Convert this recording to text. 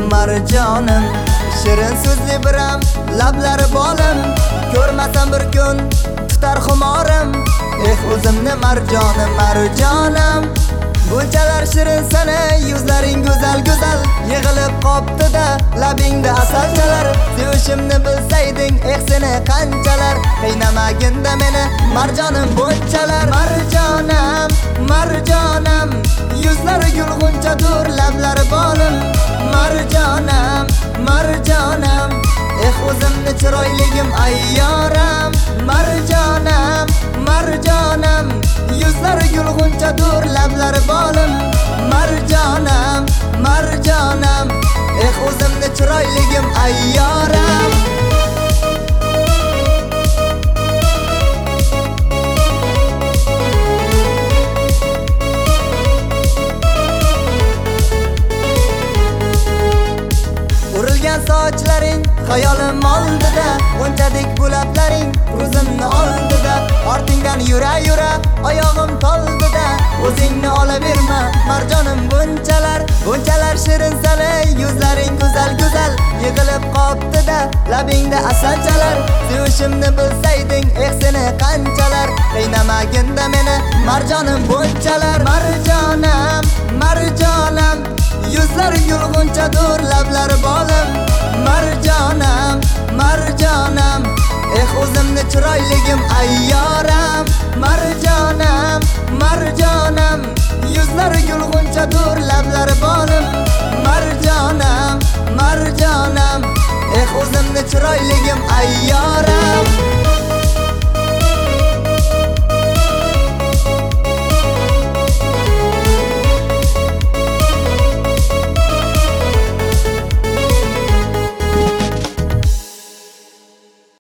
marjonim. Shirin so'zli biram, lablari bolim, ko'rmasam bir kun tutar xumorim. O'zimni marjonim, marjonim. Bunchalar shirin sana, yuzlaring go'zal go'zal, yig'ilib qoptida labingda asalchalar. Sevishimni bilsayding, seni qanchalar, qiynamaginda meni marjonim bunchalar. Marjonim, marjonim, yuzlari gulg'unchadur, lablari bolim. Marjonim, marjonim, o'zimni chiroyligim ayyoram. Marjonim, marjonim, yuzlari gulg'unchadur, lablari bolim. Marjonim, marjonim, o'zimni chiroyligim ayyoram. Urilgan sochlaring xayolim oldida, o'nchadek bu lablaring ko'zimni oldida. Ortingdan yura yura oyog'im toldida, o'zingni olaverma marjonim bunchalar. Bunchalar shirin sana, yuzlaring go'zal go'zal, yig'ilib qoptida labingda asalchalar. Sevishimni bilsayding, seni qanchalar, qiynamaginda meni marjonim bunchalar. Marjonim, marjonim, yuzlari gulg'unchadur, lablari bolim. Marjonim, marjonim, o'zimni chiroyligim ayyoram. Marjonim, marjonim, yuzlari gulg'unchadur, lablari bolim. Marjonim, marjonim, o'zimni chiroyligim ayyoram.